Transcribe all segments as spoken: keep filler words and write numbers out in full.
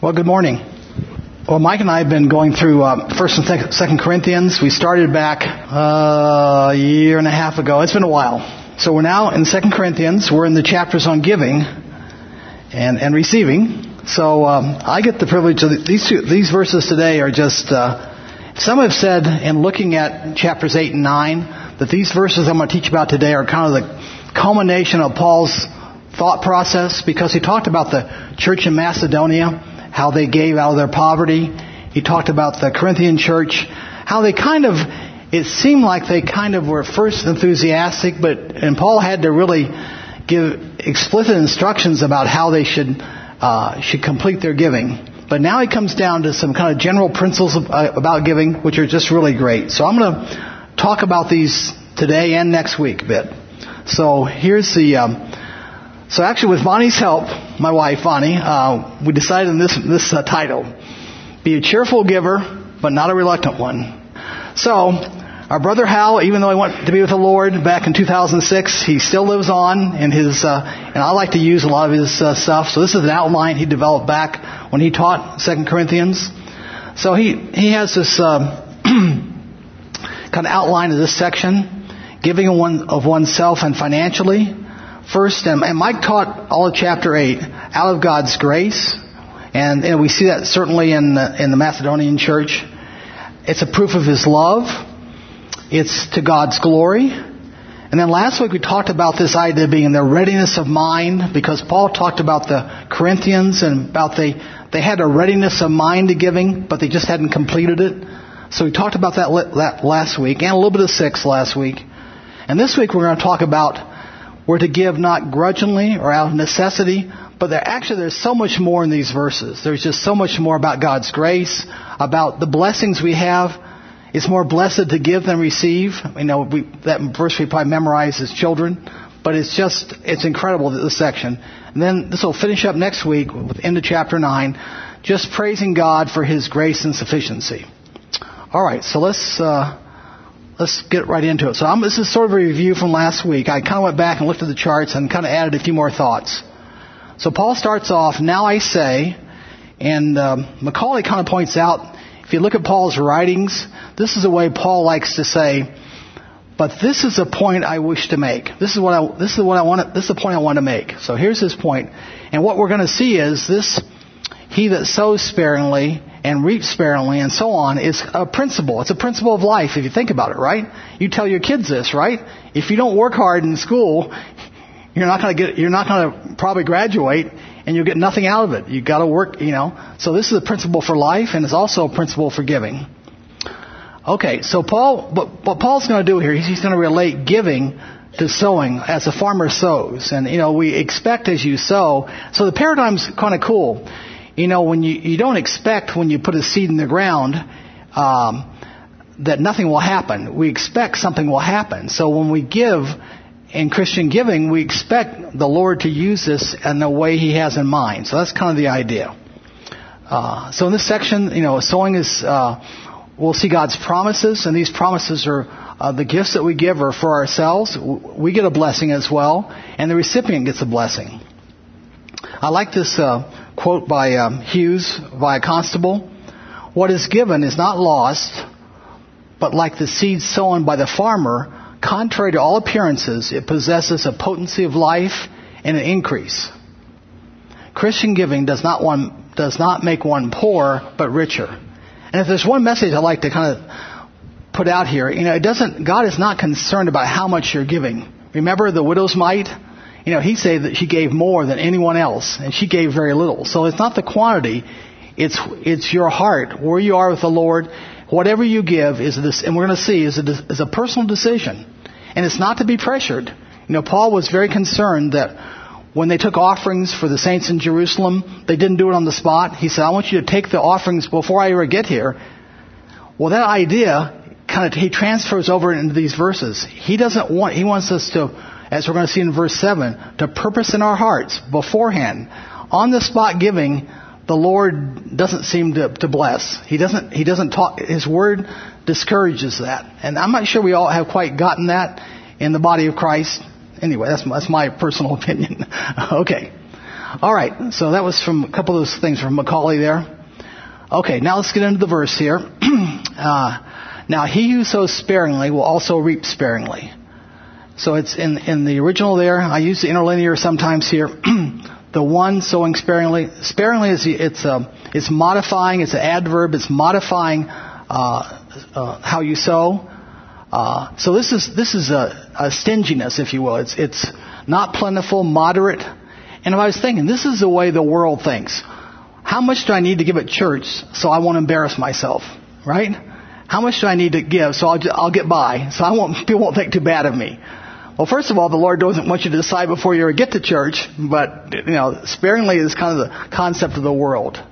Well, good morning. Well, Mike and I have been going through uh, First and Second Corinthians. We started back uh, a year and a half ago. It's been a while. So we're now in Second Corinthians. We're in the chapters on giving and, and receiving. So um, I get the privilege of these two, these verses today are just. Uh, some have said in looking at chapters eight and nine that these verses I'm going to teach about today are kind of the culmination of Paul's thought process, because he talked about the church in Macedonia, how they gave out of their poverty. He talked about the Corinthian church, how they kind of, it seemed like they kind of were first enthusiastic, but, and Paul had to really give explicit instructions about how they should, uh, should complete their giving. But now he comes down to some kind of general principles of, uh, about giving, which are just really great. So I'm going to talk about these today and next week a bit. So here's the, um, So actually, with Bonnie's help, my wife Bonnie, uh, we decided on this this uh, title: "Be a cheerful giver, but not a reluctant one." So, our brother Hal, even though he went to be with the Lord back in two thousand six, he still lives on in his. Uh, and I like to use a lot of his uh, stuff. So this is an outline he developed back when he taught Second Corinthians. So he he has this uh, kind of outline of this section: giving of, one, of oneself and financially. First, and Mike taught all of chapter eight out of God's grace, and, and we see that certainly in the, in the Macedonian church. It's a proof of His love. It's to God's glory. And then last week we talked about this idea being in their readiness of mind, because Paul talked about the Corinthians and about they they had a readiness of mind to giving, but they just hadn't completed it. So we talked about that, that last week, and a little bit of six last week. And this week we're going to talk about we're to give not grudgingly or out of necessity, but there, actually there's so much more in these verses. There's just so much more about God's grace, about the blessings we have. It's more blessed to give than receive. You know, we, that verse we probably memorize as children, but it's just, it's incredible, this section. And then this will finish up next week with into chapter nine, just praising God for His grace and sufficiency. All right, so let's... Uh, Let's get right into it. So I'm, this is sort of a review from last week. I kind of went back and looked at the charts and kind of added a few more thoughts. So Paul starts off, "Now I say," and um, Macaulay kind of points out, if you look at Paul's writings, this is the way Paul likes to say, "But this is a point I wish to make. This is what I. This is what I want. To, this is the point I want to make." So here's his point, and what we're going to see is this: he that sows sparingly and reap sparingly, and so on, is a principle. It's a principle of life, if you think about it, right? You tell your kids this, right? If you don't work hard in school, you're not going to get, you're not going to probably graduate, and you'll get nothing out of it. You've got to work, you know. So this is a principle for life, and it's also a principle for giving. Okay, so Paul, what, what Paul's going to do here, he's going to relate giving to sowing as a farmer sows. And, you know, we expect as you sow. So the paradigm's kind of cool. You know, when you, you don't expect when you put a seed in the ground um, that nothing will happen. We expect something will happen. So when we give in Christian giving, we expect the Lord to use this in the way He has in mind. So that's kind of the idea. Uh, so in this section, you know, sowing is, uh, we'll see God's promises, and these promises are uh, the gifts that we give are for ourselves. We get a blessing as well, and the recipient gets a blessing. I like this uh, quote by um, Hughes via Constable. "What is given is not lost, but like the seed sown by the farmer, contrary to all appearances, it possesses a potency of life and an increase. Christian giving does not one does not make one poor, but richer." And if there's one message I'd like to kind of put out here, you know, it doesn't. God is not concerned about how much you're giving. Remember the widow's mite? You know, he said that she gave more than anyone else, and she gave very little. So it's not the quantity, it's it's your heart, where you are with the Lord. Whatever you give is this, and we're going to see, is a, is a personal decision, and it's not to be pressured. You know, Paul was very concerned that when they took offerings for the saints in Jerusalem, they didn't do it on the spot. He said, "I want you to take the offerings before I ever get here." Well, that idea kind of he transfers over into these verses. He doesn't want. He wants us to, as we're going to see in verse seven, to purpose in our hearts beforehand. On the spot giving, the Lord doesn't seem to, to bless. He doesn't, he doesn't talk, His Word discourages that. And I'm not sure we all have quite gotten that in the body of Christ. Anyway, that's, that's my personal opinion. Okay. All right, so that was from a couple of those things from Macaulay there. Okay, now let's get into the verse here. uh, now, he who sows sparingly will also reap sparingly. So it's in, in the original there. I use the interlinear sometimes here. The one sowing sparingly. Sparingly is it's a, it's modifying. It's an adverb. It's modifying uh, uh, how you sow. Uh, so this is this is a, a stinginess, if you will. It's it's not plentiful, moderate. And I was thinking, this is the way the world thinks. How much do I need to give at church so I won't embarrass myself, right? How much do I need to give so I'll I'll get by, so I won't people won't think too bad of me? Well, first of all, the Lord doesn't want you to decide before you ever get to church, but, you know, sparingly is kind of the concept of the world.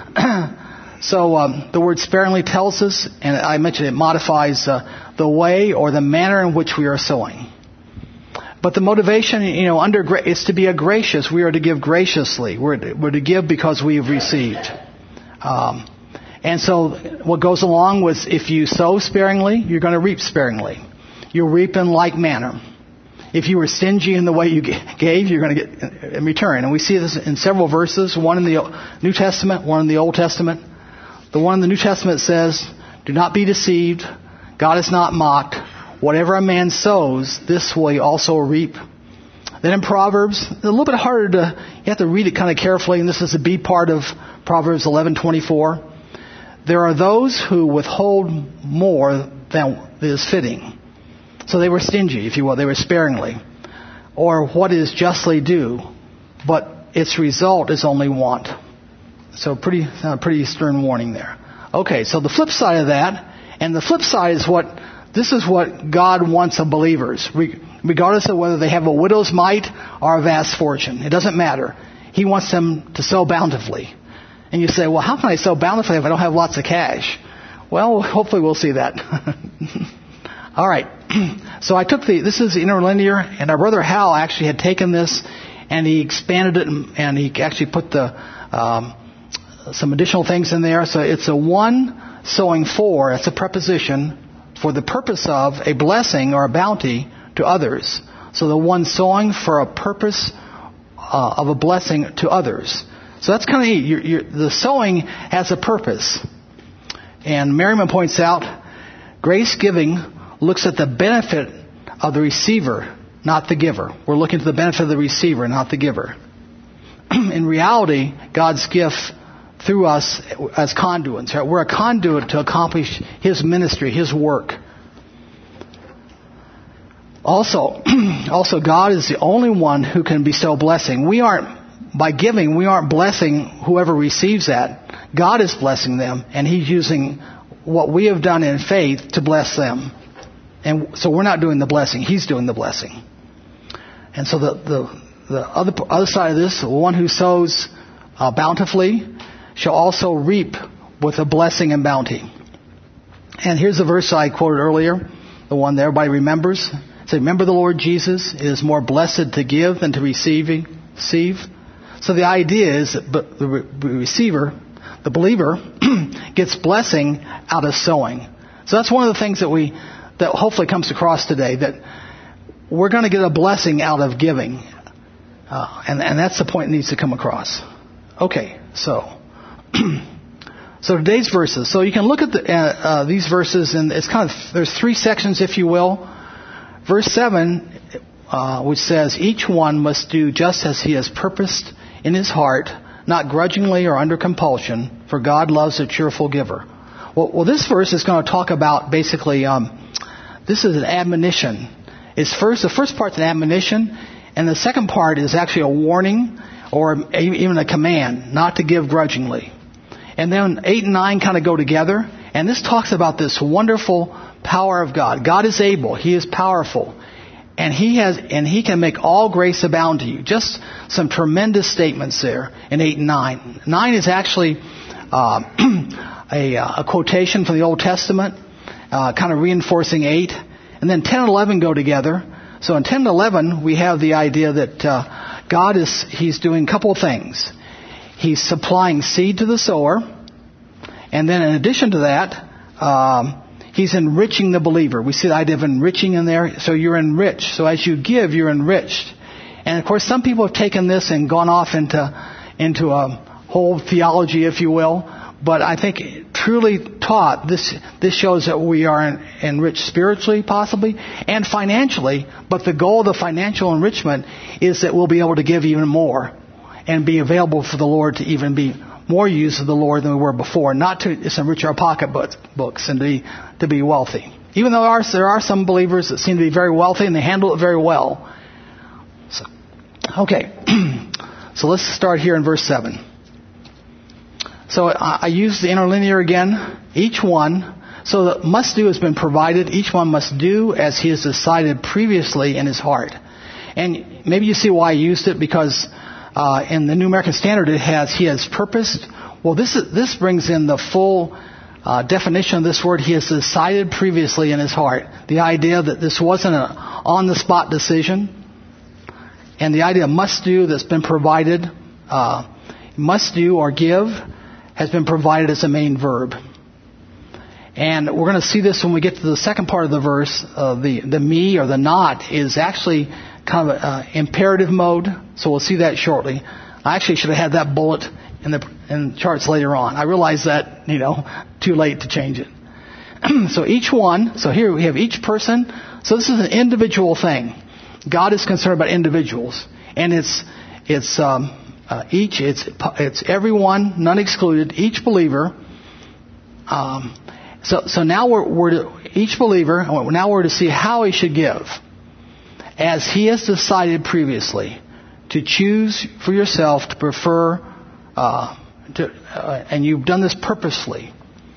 So um, the word sparingly tells us, and I mentioned it modifies uh, the way or the manner in which we are sowing. But the motivation, you know, under is to be a gracious. We are to give graciously. We're to, we're to give because we have received. Um, and so what goes along with if you sow sparingly, you're going to reap sparingly. You'll reap in like manner. If you were stingy in the way you gave, you're going to get in return. And we see this in several verses, one in the New Testament, one in the Old Testament. The one in the New Testament says, do not be deceived. God is not mocked. Whatever a man sows, this will he also reap. Then in Proverbs, it's a little bit harder to, you have to read it kind of carefully, and this is the B part of Proverbs eleven twenty-four. There are those who withhold more than is fitting. So they were stingy, if you will. They were sparingly. Or what is justly due, but its result is only want. So pretty, uh, pretty stern warning there. Okay, so the flip side of that, and the flip side is what, this is what God wants of believers, regardless of whether they have a widow's mite or a vast fortune. It doesn't matter. He wants them to sow bountifully. And you say, well, how can I sow bountifully if I don't have lots of cash? Well, hopefully we'll see that. All right. So I took the, this is interlinear, and our brother Hal actually had taken this and he expanded it and he actually put the, um, some additional things in there. So it's a one sowing for, it's a preposition for the purpose of a blessing or a bounty to others. So the one sowing for a purpose uh, of a blessing to others. So that's kind of neat. You're, you're, the sowing has a purpose. And Merriman points out, grace giving looks at the benefit of the receiver, not the giver. We're looking to the benefit of the receiver, not the giver. In reality, God's gift through us as conduits. Right? We're a conduit to accomplish His ministry, His work. Also, also God is the only one who can bestow blessing. We aren't, by giving, we aren't blessing whoever receives that. God is blessing them, and He's using what we have done in faith to bless them. And so we're not doing the blessing. He's doing the blessing. And so the the, the other other side of this, the one who sows uh, bountifully shall also reap with a blessing and bounty. And here's the verse I quoted earlier, the one that everybody remembers. Say, remember the Lord Jesus, it is more blessed to give than to receive. receive. So the idea is that the receiver, the believer, gets blessing out of sowing. So that's one of the things that we, that hopefully comes across today, that we're going to get a blessing out of giving. Uh, and, and that's the point that needs to come across. Okay, so... So today's verses. So you can look at the, uh, uh, these verses, and it's kind of, there's three sections, if you will. Verse seven, uh, which says, each one must do just as he has purposed in his heart, not grudgingly or under compulsion, for God loves a cheerful giver. Well, well this verse is going to talk about basically, um, this is an admonition. It's first, the first part's an admonition, and the second part is actually a warning or even a command not to give grudgingly. And then eight and nine kind of go together. And this talks about this wonderful power of God. God is able. He is powerful. And He has, and He can make all grace abound to you. Just some tremendous statements there in eight and nine. Nine is actually uh, a, a quotation from the Old Testament, uh, kind of reinforcing eight. And then ten and eleven go together. So in ten and eleven, we have the idea that uh, God is, He's doing a couple of things. He's supplying seed to the sower. And then in addition to that, um, He's enriching the believer. We see the idea of enriching in there. So you're enriched. So as you give, you're enriched. And of course, some people have taken this and gone off into into a whole theology, if you will. But I think truly taught, this this shows that we are en- enriched spiritually, possibly, and financially. But the goal of the financial enrichment is that we'll be able to give even more and be available for the Lord to even be more used of the Lord than we were before. Not to just enrich our pocketbooks and to be, to be wealthy. Even though there are, there are some believers that seem to be very wealthy and they handle it very well. So, okay, so let's start here in verse seven. So I use the interlinear again. Each one, so the must do has been provided. Each one must do as he has decided previously in his heart. And maybe you see why I used it, because uh, in the New American Standard it has, he has purposed. Well, this is, this brings in the full uh, definition of this word. He has decided previously in his heart. The idea that this wasn't an on-the-spot decision. And the idea of must do that's been provided, uh, must do or give, has been provided as a main verb. And we're going to see this when we get to the second part of the verse. Uh, the, the me or the not is actually kind of an uh, imperative mode. So we'll see that shortly. I actually should have had that bullet in the in charts later on. I realize that, you know, too late to change it. So each one, so here we have each person. So this is an individual thing. God is concerned about individuals. And it's, it's, um, Uh, each, it's it's everyone, none excluded, each believer. Um, so so now we're, we're to, each believer, now we're to see how he should give. As he has decided previously to choose for yourself to prefer, uh, to, uh, and you've done this purposefully.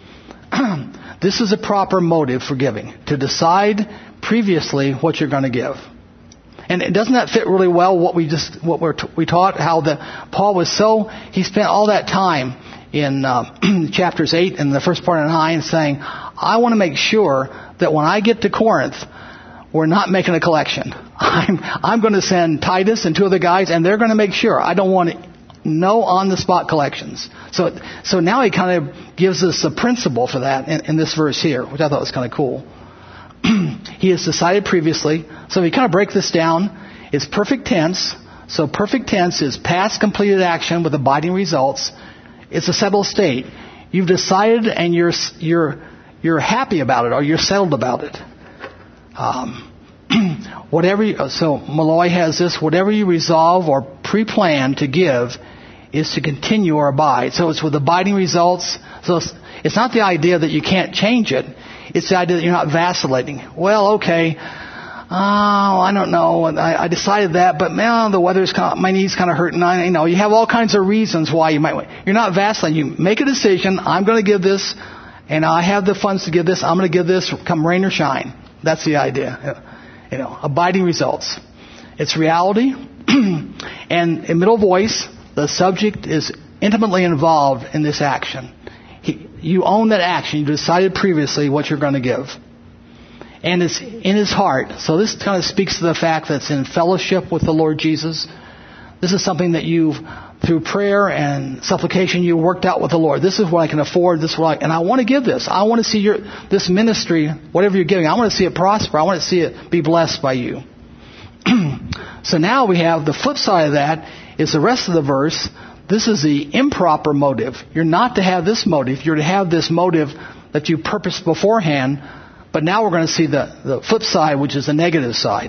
This is a proper motive for giving, to decide previously what you're going to give. And doesn't that fit really well what we just what we're t- we taught, how the Paul was so he spent all that time in uh, chapters eight and the first part of nine saying, I want to make sure that when I get to Corinth, we're not making a collection. I'm I'm going to send Titus and two other guys, and they're going to make sure. I don't want no on the spot collections. So so now he kind of gives us a principle for that in, in this verse here, which I thought was kind of cool. He has decided previously. So if you kind of break this down, it's perfect tense. So perfect tense is past completed action with abiding results. It's a settled state. You've decided and you're you're you're happy about it, or you're settled about it. Um, whatever. You, so Malloy has this: whatever you resolve or pre-plan to give is to continue or abide. So it's with abiding results. So it's, it's not the idea that you can't change it. It's the idea that you're not vacillating. Well, okay, oh, I don't know. I, I decided that, but man, the weather's kind of, my knee's kind of hurting. I, you know, you have all kinds of reasons why you might. You're not vacillating. You make a decision. I'm going to give this, and I have the funds to give this. I'm going to give this, come rain or shine. That's the idea. You know, abiding results. It's reality, and in middle voice, the subject is intimately involved in this action. He, you own that action. You decided previously what you're going to give. And it's in his heart. So this kind of speaks to the fact that it's in fellowship with the Lord Jesus. This is something that you've, through prayer and supplication, you worked out with the Lord. This is what I can afford. This is what I, and I want to give this. I want to see your this ministry, whatever you're giving, I want to see it prosper. I want to see it be blessed by you. So now we have the flip side of that is the rest of the verse. This is the improper motive. You're not to have this motive. You're to have this motive that you purposed beforehand. But now we're going to see the, the flip side, which is the negative side.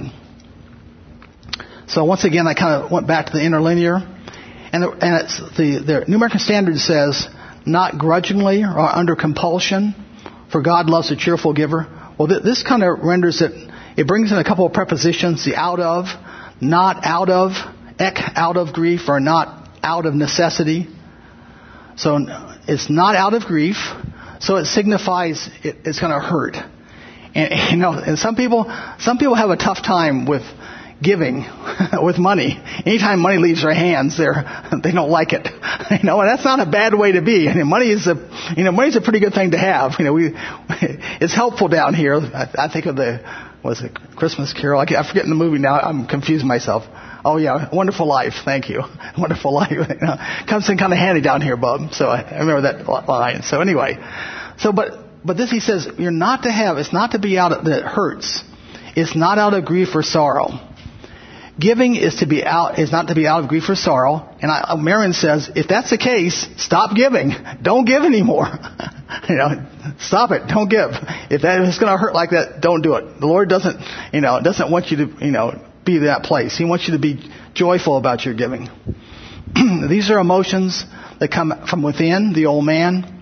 So once again, I kind of went back to the interlinear. And, the, and it's the, the New American Standard says, not grudgingly or under compulsion, for God loves a cheerful giver. Well, th- this kind of renders it, it brings in a couple of prepositions, the out of, not out of, ek, out of grief, or not out of necessity. So it's not out of grief. So it signifies it, it's going to hurt. And you know, and some people, some people have a tough time with giving, with money. Anytime money leaves their hands, they're they don't like it. You know, and that's not a bad way to be. I mean, money is a, you know, money's a pretty good thing to have. You know, we, it's helpful down here. I, I think of the, what is it, Christmas Carol? I, I forget the movie now. I'm confusing myself. Oh yeah, Wonderful Life. Thank you. Wonderful Life. You know, comes in kind of handy down here, bub. So I, I remember that line. So anyway, so but but this he says you're not to have. It's not to be out of, that it hurts. It's not out of grief or sorrow. Giving is to be out is not to be out of grief or sorrow. And I, Marion says, if that's the case, stop giving. Don't give anymore. you know, stop it. Don't give. If that is going to hurt like that, don't do it. The Lord doesn't, you know, doesn't want you to, you know, be that place. He wants you to be joyful about your giving. These are emotions that come from within the old man.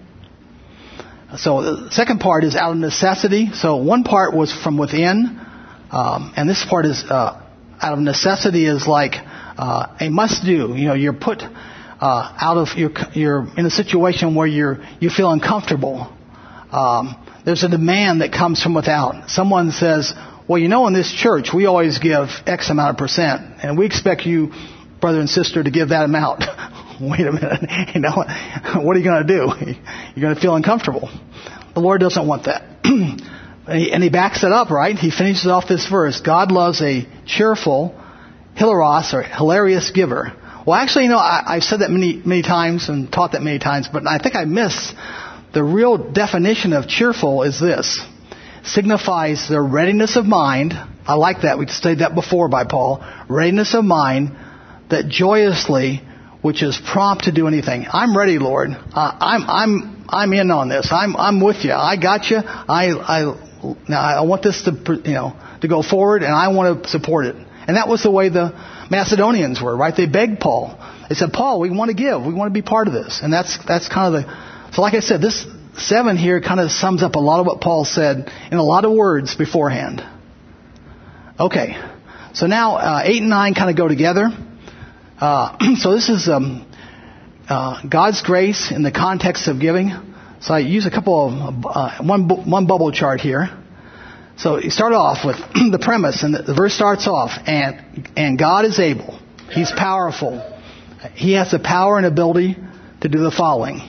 So the second part is out of necessity. So one part was from within, um, and this part is uh, out of necessity is like uh, a must do. You know, you're put uh, out of you're you're in a situation where you're you feel uncomfortable. Um, there's a demand that comes from without. Someone says, "Well, you know, in this church we always give X amount of percent, and we expect you, brother and sister, to give that amount." Wait a minute, you know, what are you going to do? You're going to feel uncomfortable. The Lord doesn't want that. And he backs it up, right? He finishes off this verse. God loves a cheerful, hilaros, or hilarious giver. Well, actually, you know, I, I've said that many, many times and taught that many times, but I think I miss the real definition of cheerful is this. Signifies their readiness of mind. I like that. We studied that before by Paul. Readiness of mind that joyously, which is prompt to do anything. I'm ready, Lord. Uh, I'm I'm I'm in on this. I'm I'm with you. I got you. I I now I want this to you know to go forward, and I want to support it. And that was the way the Macedonians were, right? They begged Paul. They said, Paul, we want to give. We want to be part of this. And that's that's kind of the. So like I said, this seven here kind of sums up a lot of what Paul said in a lot of words beforehand. Okay, so now uh, eight and nine kind of go together. Uh, so this is um, uh, God's grace in the context of giving. So I use a couple of, uh, one bu- one bubble chart here. So you start off with the premise, and the, the verse starts off, and and God is able. He's powerful. He has the power and ability to do the following.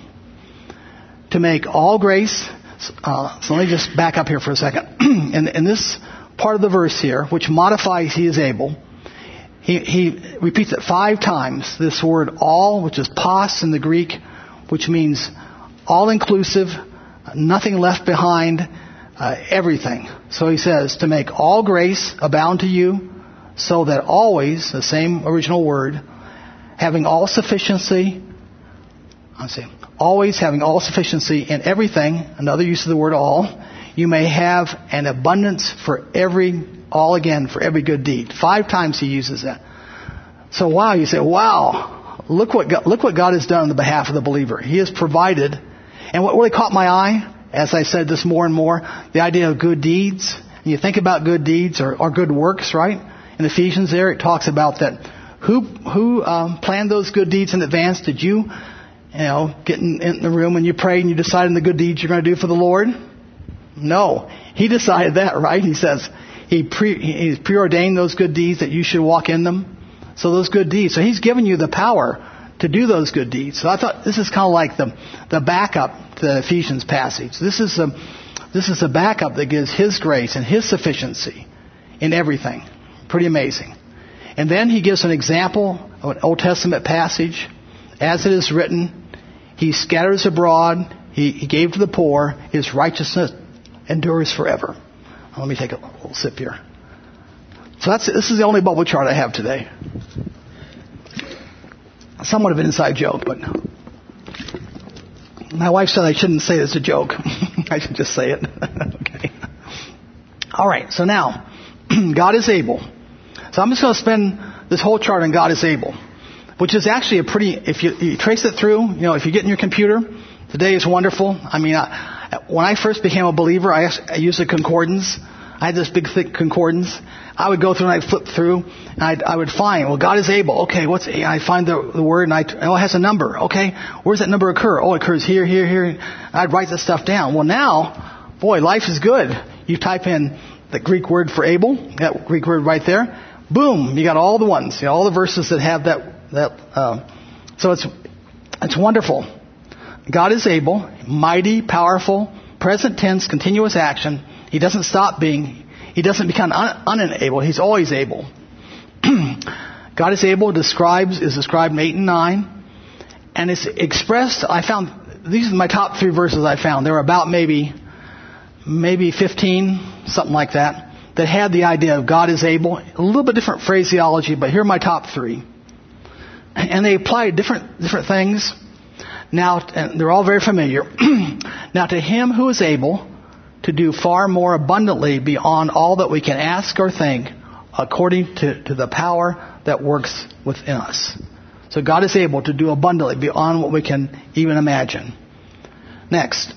To make all grace, uh, so let me just back up here for a second. in, in this part of the verse here, which modifies He is able, He, he repeats it five times, this word all, which is pos in the Greek, which means all-inclusive, nothing left behind, uh, everything. So he says, to make all grace abound to you, so that always, the same original word, having all sufficiency, let's see, always having all sufficiency in everything, another use of the word all, you may have an abundance for every all again for every good deed. Five times he uses that. So wow, you say, wow, look what God, look what God has done on the behalf of the believer. He has provided. And what really caught my eye, as I said this more and more, the idea of good deeds. And you think about good deeds or, or good works, right? In Ephesians there, it talks about that. Who who um, planned those good deeds in advance? Did you, you know, get in, in the room and you prayed and you decided on the good deeds you're going to do for the Lord? No. He decided that, right? He says, He pre, He's preordained those good deeds that you should walk in them. So those good deeds. So He's given you the power to do those good deeds. So I thought this is kind of like the the backup to the Ephesians passage. This is a this is a backup that gives His grace and His sufficiency in everything. Pretty amazing. And then He gives an example of an Old Testament passage. As it is written, He scatters abroad. He, he gave to the poor. His righteousness endures forever. Let me take a little sip here. So that's this is the only bubble chart I have today. Somewhat of an inside joke, but my wife said I shouldn't say it as a joke. I should just say it. Okay. All right. So now, God is able. So I'm just going to spend this whole chart on God is able, which is actually a pretty. If you, you trace it through, you know, if you get in your computer, today is wonderful. I mean, I, when I first became a believer, I, I used a concordance. I had this big, thick concordance. I would go through and I'd flip through, and I'd, I would find, well, God is able. Okay, what's? I'd find the, the word, and I, oh, it has a number. Okay, where's that number occur? Oh, it occurs here, here, here. I'd write that stuff down. Well, now, boy, life is good. You type in the Greek word for able, that Greek word right there. Boom, you got all the ones, you know, all the verses that have that. That. Uh, so it's it's wonderful. God is able, mighty, powerful, present tense, continuous action. He doesn't stop being. He doesn't become un- unable. He's always able. God is able describes is described in eight and nine, and it's expressed. I found these are my top three verses I found. There were about maybe maybe fifteen, something like that. that had the idea of God is able. A little bit different phraseology, but here are my top three. And they applied different different things. Now, and they're all very familiar. Now, to him who is able to do far more abundantly beyond all that we can ask or think, according to, to the power that works within us. So God is able to do abundantly beyond what we can even imagine. Next.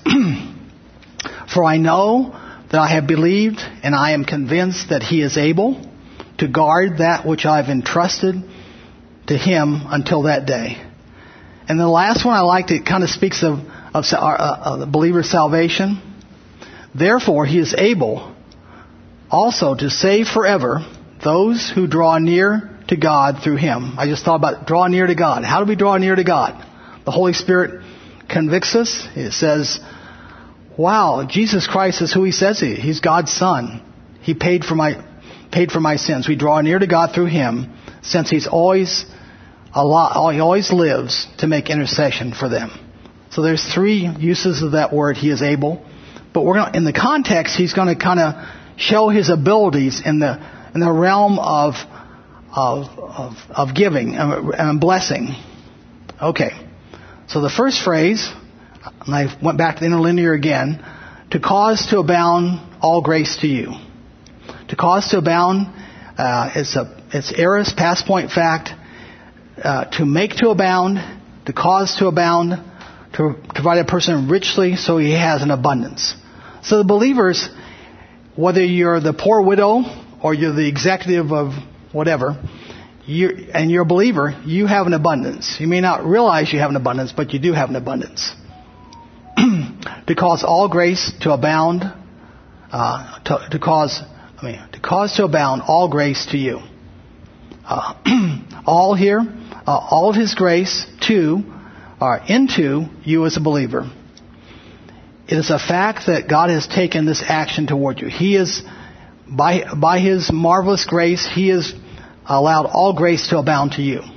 For I know that I have believed and I am convinced that he is able to guard that which I've entrusted to him until that day. And the last one I liked, it kind of speaks of, of, uh, of the believer's salvation. Therefore, he is able also to save forever those who draw near to God through him. I just thought about draw near to God. How do we draw near to God? The Holy Spirit convicts us. It says, wow, Jesus Christ is who he says he is. He's God's Son. He paid for my paid for my sins. We draw near to God through him, since he's always alive, he always lives to make intercession for them. So there's three uses of that word, he is able. But we're gonna, in the context, he's going to kind of show his abilities in the in the realm of of of, of giving and, and blessing. Okay. So the first phrase, and I went back to the interlinear again, to cause to abound all grace to you. To cause to abound, uh, it's a it's aorist, past point fact. Uh, to make to abound, to cause to abound, to provide a person richly so he has an abundance. So the believers, whether you're the poor widow or you're the executive of whatever, you and you're a believer, you have an abundance. You may not realize you have an abundance, but you do have an abundance. To cause all grace to abound, uh, to, to cause, I mean, to cause to abound all grace to you. Uh, all here, uh, all of his grace to, or into you as a believer. It is a fact that God has taken this action toward you. He is, by by his marvelous grace, he has allowed all grace to abound to you.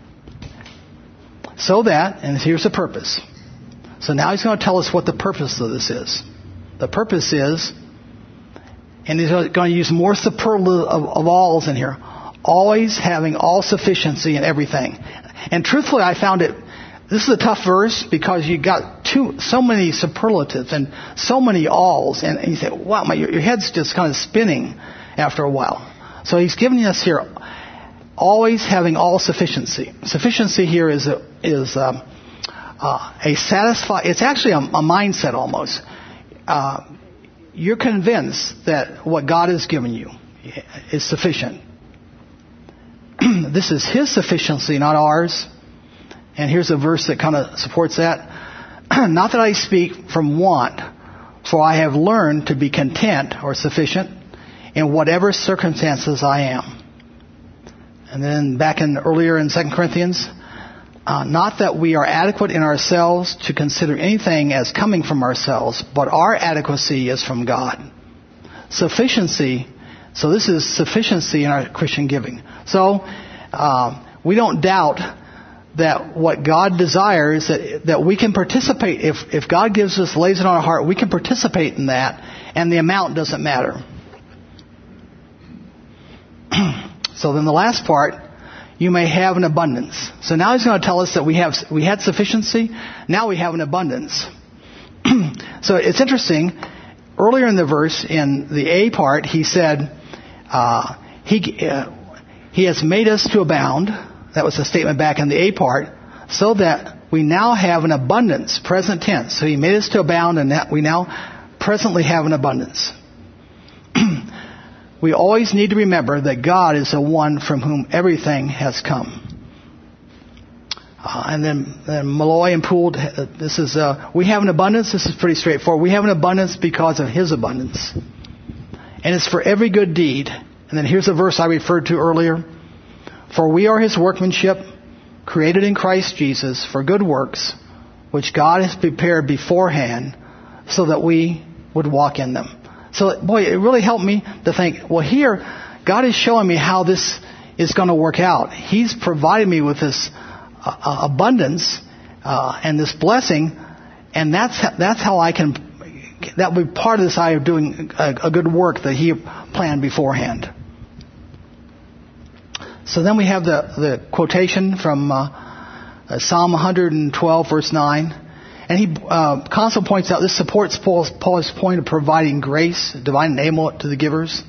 So that, and here's the purpose. So now he's going to tell us what the purpose of this is. The purpose is, and he's going to use more superlative of, of alls in here, always having all sufficiency in everything. And truthfully, I found it, this is a tough verse because you got two, so many superlatives and so many alls. And, and you say, wow, my, your, your head's just kind of spinning after a while. So he's giving us here, always having all sufficiency. Sufficiency here is a, is a, uh, a satisfy. It's actually a, a mindset almost. Uh, you're convinced that what God has given you is sufficient. This is his sufficiency, not ours. And here's a verse that kind of supports that. Not that I speak from want, for I have learned to be content or sufficient in whatever circumstances I am. And then back in earlier in Second Corinthians, uh, not that we are adequate in ourselves to consider anything as coming from ourselves, but our adequacy is from God. Sufficiency. So this is sufficiency in our Christian giving. So uh, we don't doubt that what God desires, that that we can participate. If if God gives us, lays it on our heart, we can participate in that, and the amount doesn't matter. So then the last part, you may have an abundance. So now he's going to tell us that we have we had sufficiency. Now we have an abundance. So it's interesting. Earlier in the verse, in the A part, he said, uh, he uh, he has made us to abound. That was the statement back in the A part, so that we now have an abundance, present tense. So he made us to abound, and that we now presently have an abundance. We always need to remember that God is the one from whom everything has come. Uh, and then, then Malloy and Poole, uh, this is, uh, we have an abundance. This is pretty straightforward. We have an abundance because of his abundance. And it's for every good deed. And then here's a verse I referred to earlier. For we are his workmanship, created in Christ Jesus for good works, which God has prepared beforehand so that we would walk in them. So, boy, it really helped me to think, well, here, God is showing me how this is going to work out. He's provided me with this uh, abundance uh, and this blessing, and that's that's how I can that would be part of this idea of doing a, a good work that he planned beforehand. So then we have the, the quotation from uh, uh, Psalm one twelve, verse nine. And he uh, constantly points out this supports Paul's, Paul's point of providing grace, divine enablement to the givers.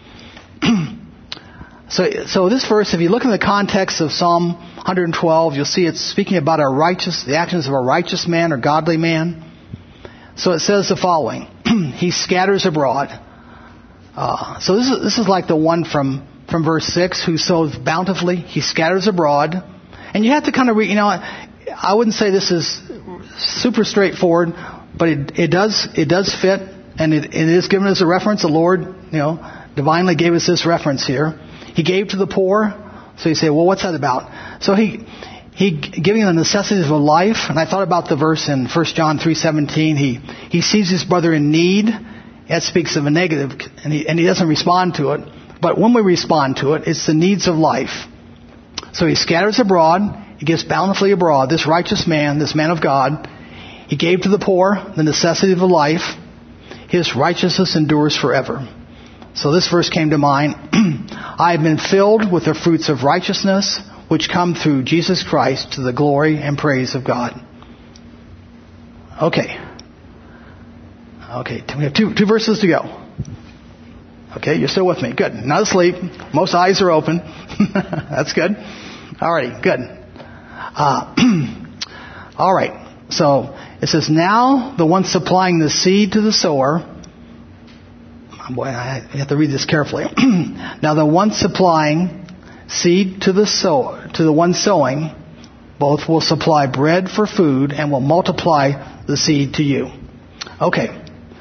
so, so this verse, if you look in the context of Psalm one twelve, you'll see it's speaking about a righteous, the actions of a righteous man or godly man. So it says the following: He scatters abroad. Uh, so this is this is like the one from from verse six, who sows bountifully, he scatters abroad. And you have to kind of read, you know, I wouldn't say this is super straightforward, but it, it does it does fit, and it, it is given as a reference. The Lord, you know, divinely gave us this reference here. He gave to the poor. So you say, well, what's that about? So he he giving the necessities of life. And I thought about the verse in First John three seventeen. He he sees his brother in need. That speaks of a negative, and he and he doesn't respond to it. But when we respond to it, it's the needs of life. So he scatters abroad. He gives bountifully abroad. This righteous man, this man of God, he gave to the poor the necessity of life. His righteousness endures forever. So this verse came to mind. I have been filled with the fruits of righteousness, which come through Jesus Christ to the glory and praise of God. Okay. Okay, we have two, two verses to go. Okay, you're still with me. Good. Not asleep. Most eyes are open. That's good. All right, good. Uh, all right. So it says, now the one supplying the seed to the sower. Boy, I have to read this carefully. Now the one supplying seed to the sower, to the one sowing, both will supply bread for food and will multiply the seed to you. Okay.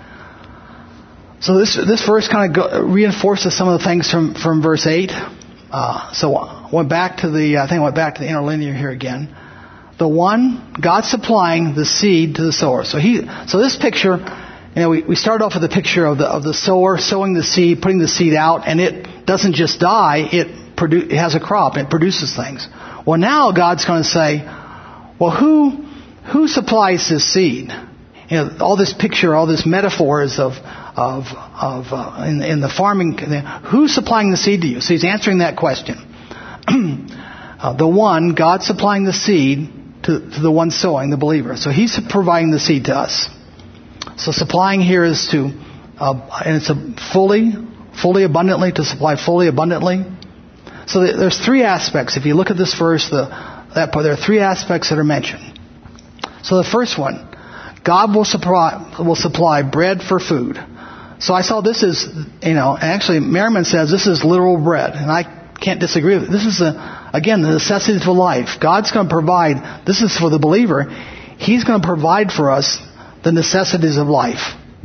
So this this verse kind of go, reinforces some of the things from, from verse eight. Uh, so I went back to the, I think I went back to the interlinear here again. The one, God supplying the seed to the sower. So he, so this picture, you know, we, we start off with a picture of the of the sower sowing the seed, putting the seed out, and it doesn't just die, it produ- it has a crop, it produces things. Well, now God's going to say, well, who who supplies this seed? You know, all this picture, all this metaphors of of of uh, in, in the farming, who's supplying the seed to you? So he's answering that question. uh, the one, God supplying the seed to, to the one sowing, the believer. So he's providing the seed to us. So supplying here is to, uh, and it's a fully, fully abundantly, to supply fully abundantly. So there's three aspects. If you look at this verse, the that part, there are three aspects that are mentioned. So the first one, God will supply will supply bread for food. So I saw this as, you know, actually Merriman says this is literal bread, and I can't disagree with it. This is, a, again, the necessities of life. God's going to provide, this is for the believer, He's going to provide for us the necessities of life.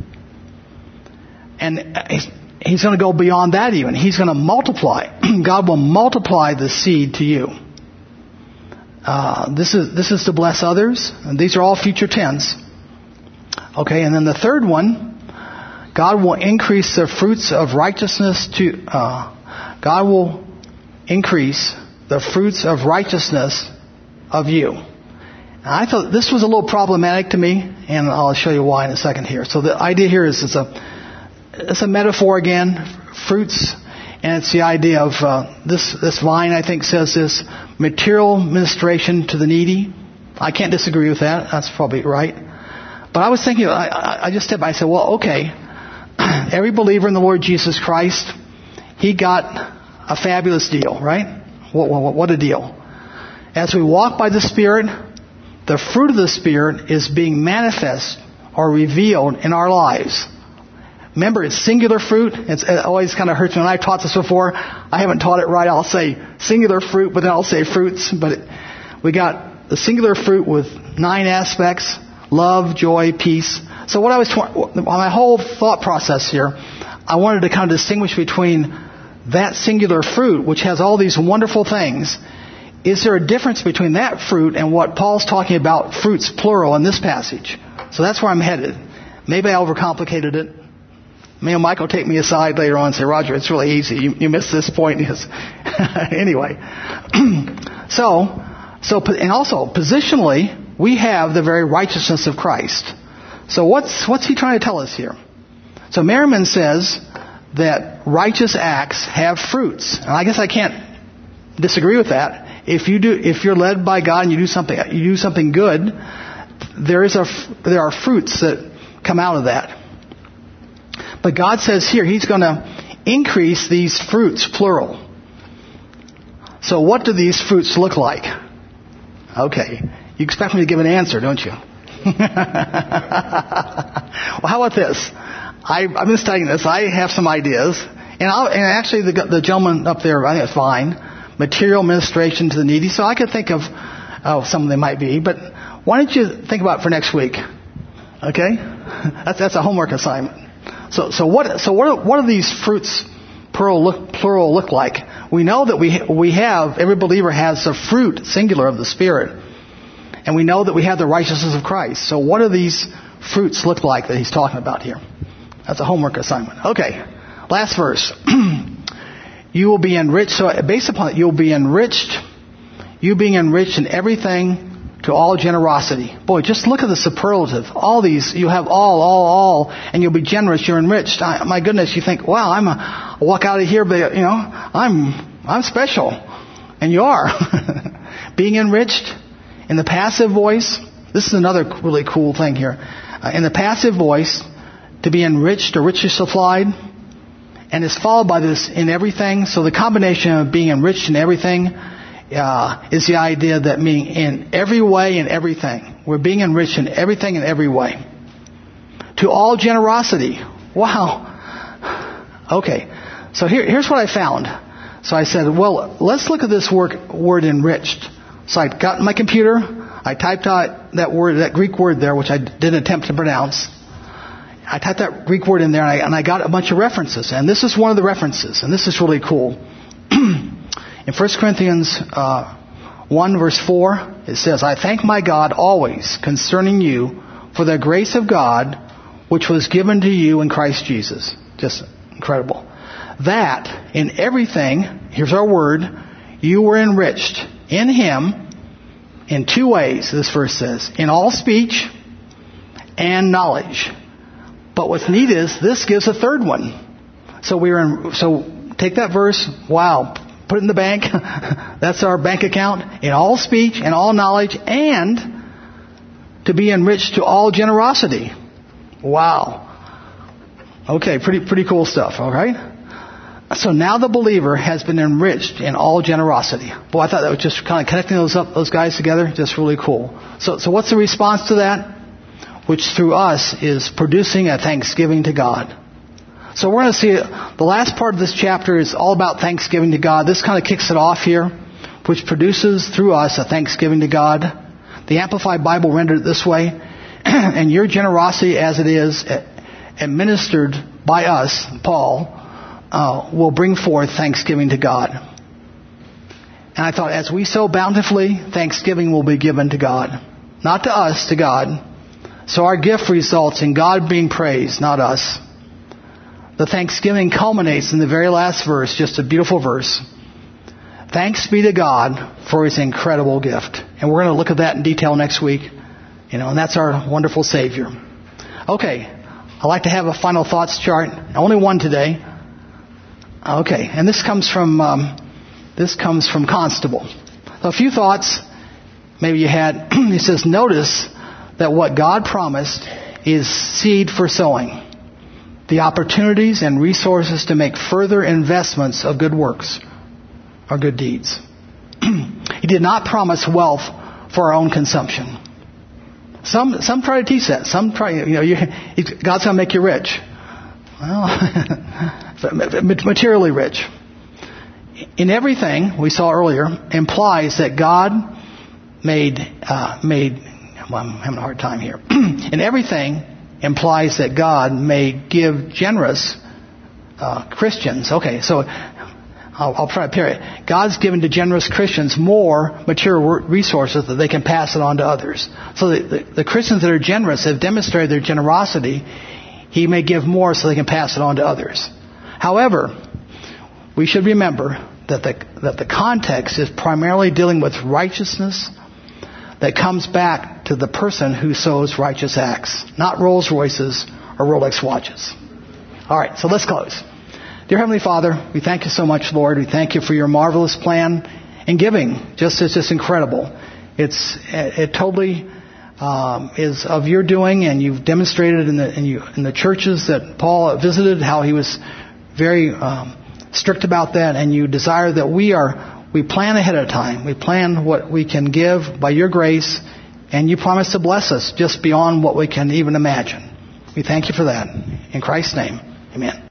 And He's going to go beyond that even. He's going to multiply. God will multiply the seed to you. Uh, this is this is to bless others. And these are all future tense. Okay, and then the third one, God will increase the fruits of righteousness to, uh, God will increase the fruits of righteousness of you. Now, I thought this was a little problematic to me, and I'll show you why in a second here. So the idea here is it's a, it's a metaphor again, fruits, and it's the idea of, uh, this, this vine I think says this, material ministration to the needy. I can't disagree with that. That's probably right. But I was thinking, I, I, I just stepped by and said, well, okay, every believer in the Lord Jesus Christ, he got a fabulous deal, right? What, what, what a deal. As we walk by the Spirit, the fruit of the Spirit is being manifest or revealed in our lives. Remember, it's singular fruit. It's, it always kind of hurts me when I've taught this before. I haven't taught it right. I'll say singular fruit, but then I'll say fruits. But it, we got the singular fruit with nine aspects. Love, joy, peace. So what I was, my whole thought process here, I wanted to kind of distinguish between that singular fruit, which has all these wonderful things. Is there a difference between that fruit and what Paul's talking about, fruits plural, in this passage? So that's where I'm headed. Maybe I overcomplicated it. Maybe Mike will take me aside later on and say, Roger, it's really easy. You, you missed this point. Anyway. so, so, and also, positionally, we have the very righteousness of Christ. So what's what's he trying to tell us here? So Merriman says that righteous acts have fruits. And I guess I can't disagree with that. If you do, if you're led by God and you do something, you do something good, there is a, there are fruits that come out of that. But God says here He's going to increase these fruits, plural. So what do these fruits look like? Okay, you expect me to give an answer, don't you? Well, how about this? I, I've been studying this. I have some ideas. And, I'll, and actually the, the gentleman up there, I think it's fine. Material ministration to the needy. So I could think of oh, some they might be. But why don't you think about it for next week? Okay? That's, that's a homework assignment. So, so what, so what, are, what do these fruits plural look, plural look like? We know that we, we have, every believer has a fruit, singular, of the Spirit. And we know that we have the righteousness of Christ. So what do these fruits look like that he's talking about here? That's a homework assignment. Okay. Last verse. You will be enriched. So based upon it, you'll be enriched. You being enriched in everything to all generosity. Boy, just look at the superlative. All these, you have all, all, all, and you'll be generous. You're enriched. I, my goodness, you think, wow, I'm a, I'll walk out of here, but you know, I'm, I'm special. And you are. Being enriched in the passive voice. This is another really cool thing here. Uh, in the passive voice, to be enriched or richly supplied. And it's followed by this in everything. So the combination of being enriched in everything uh, is the idea that meaning in every way and everything. We're being enriched in everything and every way. To all generosity. Wow. Okay. So here, here's what I found. So I said, well, let's look at this word, word enriched. So I got in my computer. I typed out that word, that Greek word there, which I didn't attempt to pronounce. I typed that Greek word in there, and I, and I got a bunch of references. And this is one of the references, and this is really cool. In First Corinthians uh, one, verse four, it says, I thank my God always concerning you for the grace of God which was given to you in Christ Jesus. Just incredible. That in everything, here's our word, you were enriched in Him in two ways, this verse says. In all speech and knowledge. But what's neat is this gives a third one. So we're in, so take that verse, wow, put it in the bank. That's our bank account. In all speech and all knowledge, and to be enriched to all generosity. Wow. Okay, pretty pretty cool stuff, all right? So now the believer has been enriched in all generosity. Boy, I thought that was just kind of connecting those up, those guys together, just really cool. So so what's the response to that? Which through us is producing a thanksgiving to God. So we're going to see the last part of this chapter is all about thanksgiving to God. This kind of kicks it off here, which produces through us a thanksgiving to God. The Amplified Bible rendered it this way. And your generosity as it is administered by us, Paul, uh, will bring forth thanksgiving to God. And I thought, as we sow bountifully, thanksgiving will be given to God. Not to us, to God. So our gift results in God being praised, not us. The thanksgiving culminates in the very last verse, just a beautiful verse. Thanks be to God for His incredible gift. And we're going to look at that in detail next week. You know, and that's our wonderful Savior. Okay, I'd like to have a final thoughts chart. Only one today. Okay, and this comes from um, this comes from Constable. So a few thoughts. Maybe you had. He says, notice that what God promised is seed for sowing. The opportunities and resources to make further investments of good works or good deeds. He did not promise wealth for our own consumption. Some some try to teach that. Some try, you know, you, God's going to make you rich. Well, materially rich. In everything, we saw earlier, implies that God made uh, made. Well, I'm having a hard time here. In everything implies that God may give generous uh, Christians. Okay, so I'll, I'll try to pair it. God's given to generous Christians more material resources that they can pass it on to others. So the, the, the Christians that are generous have demonstrated their generosity. He may give more so they can pass it on to others. However, we should remember that the, that the context is primarily dealing with righteousness, that comes back to the person who sows righteous acts, not Rolls Royces or Rolex watches. All right, so let's close. Dear Heavenly Father, we thank you so much, Lord. We thank you for your marvelous plan in giving. Just it's just incredible. It's it, it totally um, is of your doing, and you've demonstrated in the in, you, in the churches that Paul visited how he was very um, strict about that, and you desire that we are we plan ahead of time. We plan what we can give by your grace, and you promise to bless us just beyond what we can even imagine. We thank you for that. In Christ's name, amen.